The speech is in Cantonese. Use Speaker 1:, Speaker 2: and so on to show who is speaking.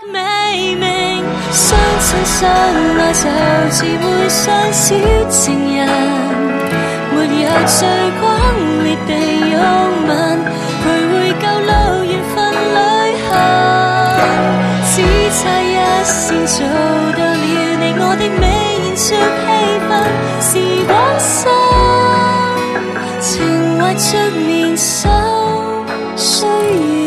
Speaker 1: 美名。相親相愛就似會相小情人，沒有最轟烈地擁吻，徘徊舊路緣分旅行，只差一線做到了你我的美言說氣氛。時光深，情懷着年少歲月。